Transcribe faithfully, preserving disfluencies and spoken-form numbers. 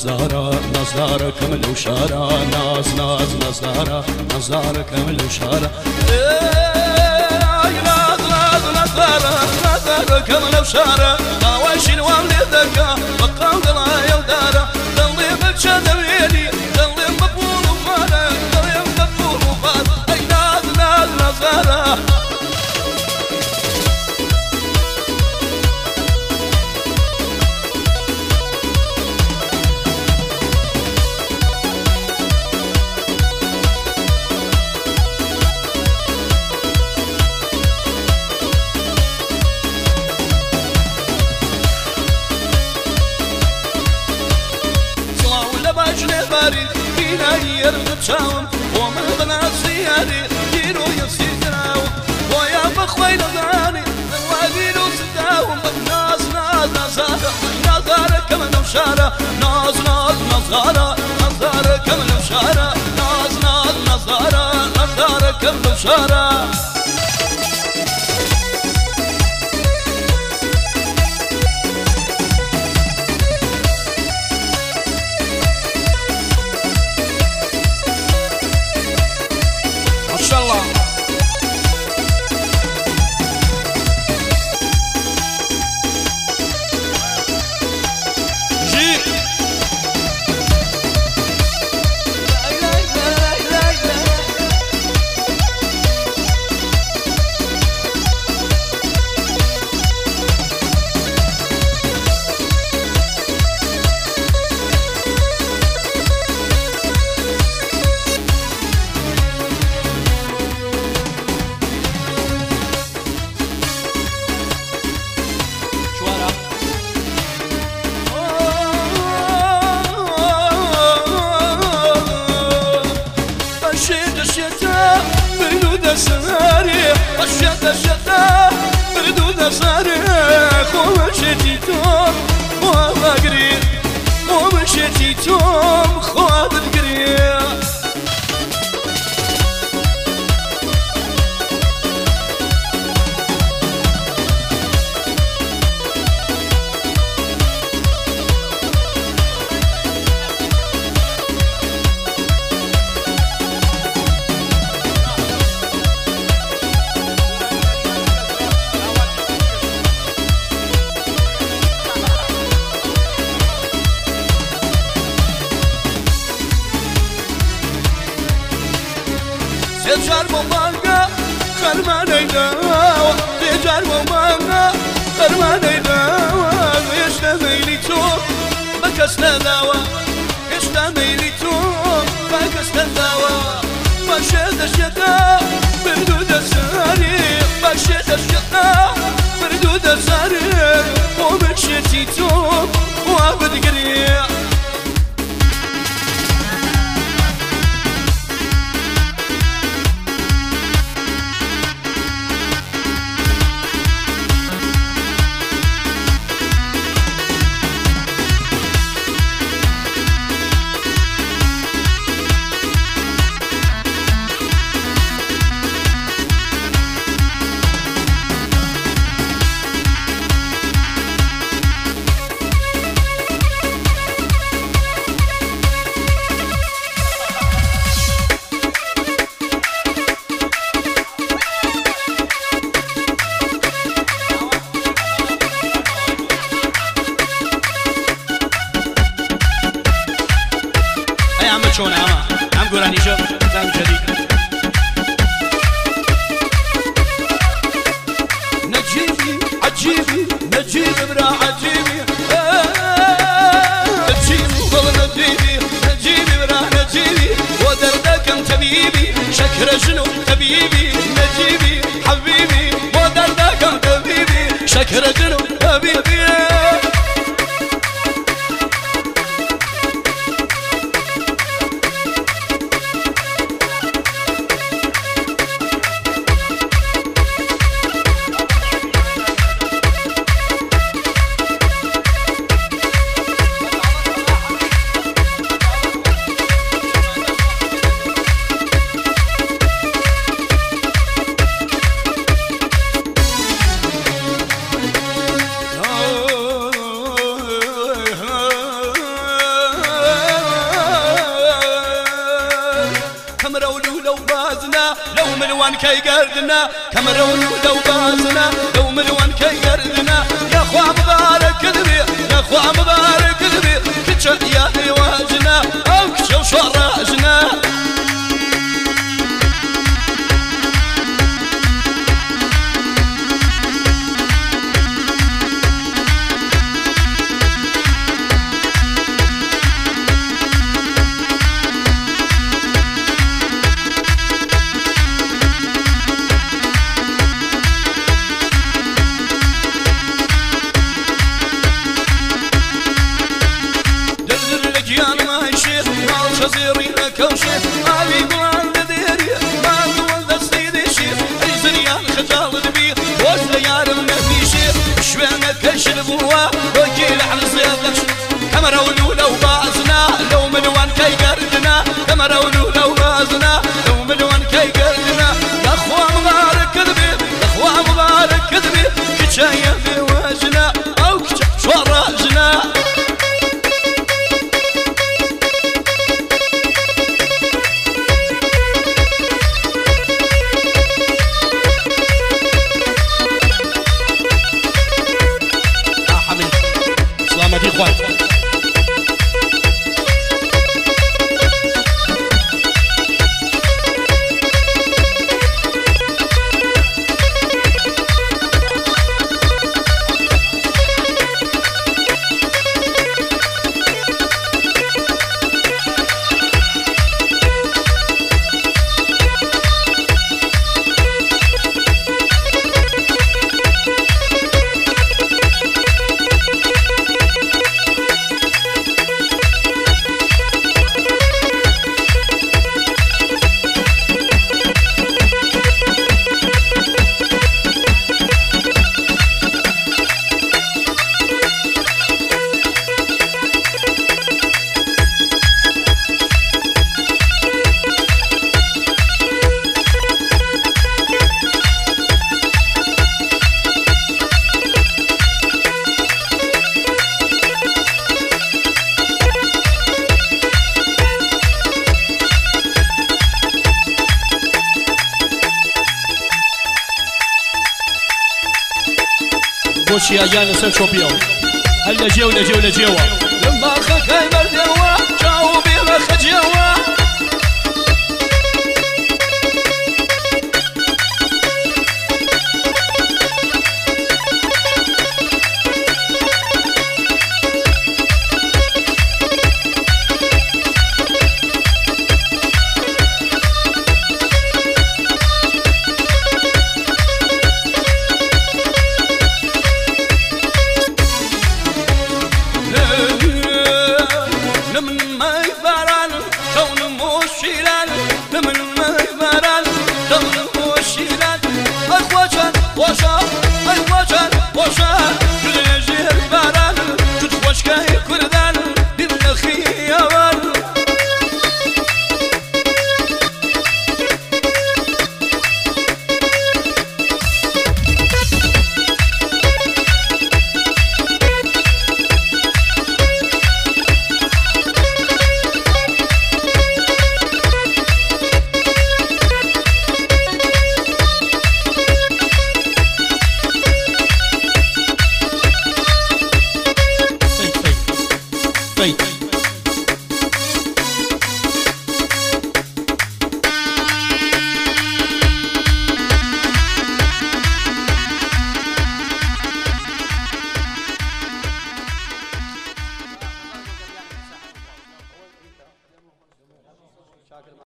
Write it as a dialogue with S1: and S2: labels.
S1: نزدارا نزدارا كمل وشارا ناز ناز نزدارا نزدارا كمل وشارا ناز ناز نزدارا نزدارا كمل وشارا طاوشين والدك بقام لا يلدارا ضلي بتشا دميلي ضلي مقبول وفارا ضلي مقبول وفارا اي ناز ناز نزدارا فينا يرغب شاوم ومن ضنا سياري ديرو يسيدراو ويا بخوي نظاني واديرو سداوم ناز ناز نزارة نزارة كمن وشارة ناز ناز نزارة نزارة كمن وشارة ناز ناز نزارة نزارة كمن وشارة ساري الشتا شتا بردود ساري خو مشيتي توم خو بقري خو مشيتي توم خو بقري تجار مبانغا خرماني داوا تجار مبانغا خرماني داوا يشتا ميلي توم بكسنا داوا يشتا ميلي توم بكسنا داوا مشيت الشتا بردود الساري مشيت الشتا بردود الساري ومشيتي توم وبدقري شلون اما هم قراني شوف زين جديد نجيبي عجيبي نجيب برا عجيبي نجيبي والله نجيبي نجيبي برا نجيبي ودردكم تبيبي شكر شنو تبيبي نجيبي حبيبي ودردكم تبيبي شكر شنو تبيبي كمرولو لو بازنا لو ملوان كي قردنا كمرولو لو بازنا لو ملوان كي قردنا يا خوا مبارك كذبي يا خوا مبارك كذبي كتشا يا واجنا او كتشا شراجنا شزيرين كوشي أبي بلان ديري ما ولد السيد الشيخ الزريان خجال دبي وزل يارم نبي شيخ شوينا كشل بوا وكيل على صيادش كمرولو لو بازنا لو ملوان كي قردنا كمرولو لو بازنا لو ملوان كي قردنا يا اخوة مبارك كذبي يا اخوة مبارك كذبي كتشايا في وجنا او كتشا شوراجنا
S2: دي اخوات بوشي اجانا سل شوبيو هلا جيونا جيونا جيوا
S1: لما خكاي مردوا جاوبي مخجوا لمن ما يفعل كون مشيلان لمن ما